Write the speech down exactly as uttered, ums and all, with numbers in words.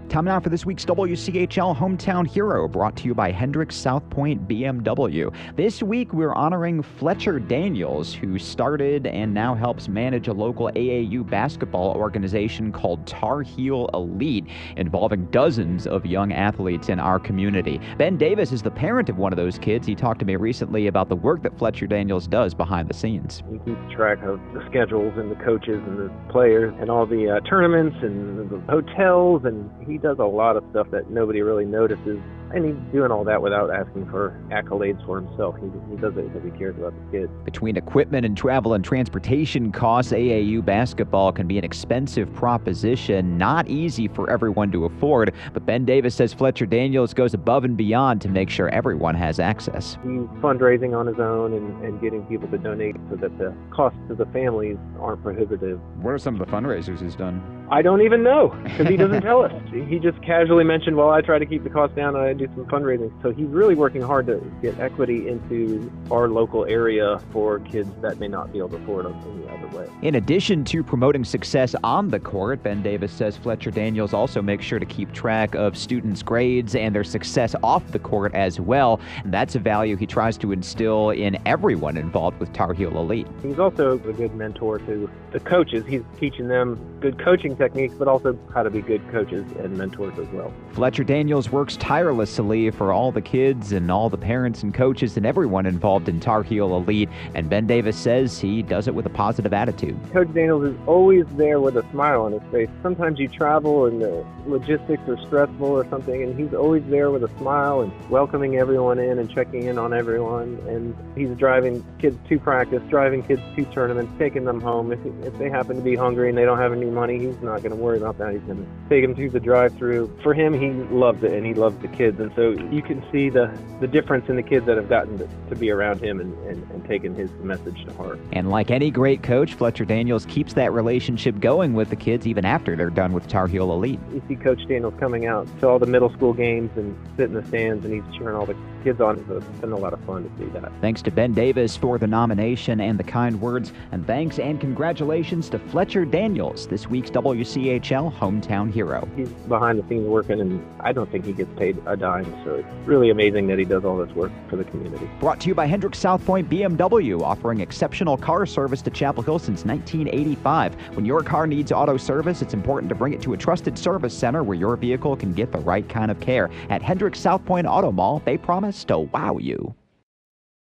Time now for this week's W C H L Hometown Hero, brought to you by Hendricks South Point B M W. This week, we're honoring Fletcher Daniels, who started and now helps manage a local A A U basketball organization called Tar Heel Elite, involving dozens of young athletes in our community. Ben Davis is the parent of one of those kids. He talked to me recently about the work that Fletcher Daniels does behind the scenes. He keeps track of the schedules and the coaches and the players and all the uh, tournaments and the hotels, and he does a lot of stuff that nobody really notices. And he's doing all that without asking for accolades for himself. He, he does it because he cares about the kids. Between equipment and travel and transportation costs, A A U basketball can be an expensive proposition, not easy for everyone to afford. But Ben Davis says Fletcher Daniels goes above and beyond to make sure everyone has access. He's fundraising on his own and, and getting people to donate so that the costs to the families aren't prohibitive. What are some of the fundraisers he's done? I don't even know, because he doesn't tell us. He just casually mentioned, well, I try to keep the cost down and I do some fundraising. So he's really working hard to get equity into our local area for kids that may not be able to afford it any other way. In addition to promoting success on the court, Ben Davis says Fletcher Daniels also makes sure to keep track of students' grades and their success off the court as well. And that's a value he tries to instill in everyone involved with Tar Heel Elite. He's also a good mentor to the coaches. He's teaching them good coaching techniques, but also how to be good coaches and mentors as well. Fletcher Daniels works tirelessly for all the kids and all the parents and coaches and everyone involved in Tar Heel Elite, and Ben Davis says he does it with a positive attitude. Coach Daniels is always there with a smile on his face. Sometimes you travel and the logistics are stressful or something, and he's always there with a smile and welcoming everyone in and checking in on everyone. And he's driving kids to practice, driving kids to tournaments, taking them home. If, if they happen to be hungry and they don't have any money, he's not going to worry about that. He's going to take them to the drive-thru. For him, he loves it, and he loves the kids. And so you can see the, the difference in the kids that have gotten to, to be around him and, and, and taken his message to heart. And like any great coach, Fletcher Daniels keeps that relationship going with the kids even after they're done with Tar Heel Elite. You see Coach Daniels coming out to all the middle school games and sit in the stands, and he's cheering all the kids on. So it's been a lot of fun to see that. Thanks to Ben Davis for the nomination and the kind words, and thanks and congratulations to Fletcher Daniels, this week's W C H L Hometown Hero. He's behind the scenes working, and I don't think he gets paid a dime, so it's really amazing that he does all this work for the community. Brought to you by Hendricks South Point B M W, offering exceptional car service to Chapel Hill since nineteen eighty-five. When your car needs auto service, it's important to bring it to a trusted service center where your vehicle can get the right kind of care. At Hendricks South Point Auto Mall, they promise to wow you.